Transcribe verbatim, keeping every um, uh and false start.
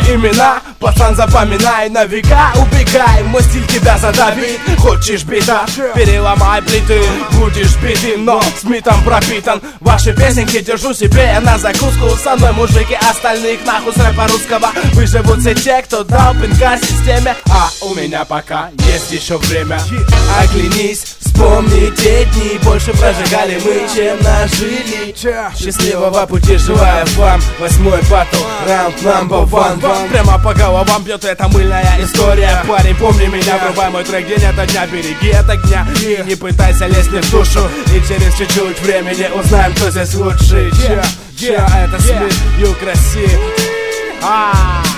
имена, пацан, запоминай, на века убегай. Мой стиль тебя задавит, хочешь бита, переломай плиты, будешь битым, но смитом пропитан. Ваши песенки держу себе на закуску. Со мной мужики, остальных нахуй с рэпа русского. Выживут все те, кто дал пинка системе. А у меня пока есть еще время. Оглянись, вспомни те дни. Больше прожигали мы, чем нажили. Счастливого пути желаю вам. Восьмой батл, раунд number one. Прямо по головам бьет эта мыльная история. Парень, помни меня, врубай мой трек день ото дня. Береги от огня и не пытайся лезть мне в душу. И через чуть-чуть времени узнаем, кто здесь лучший. Че, че, это Смит, Юг России.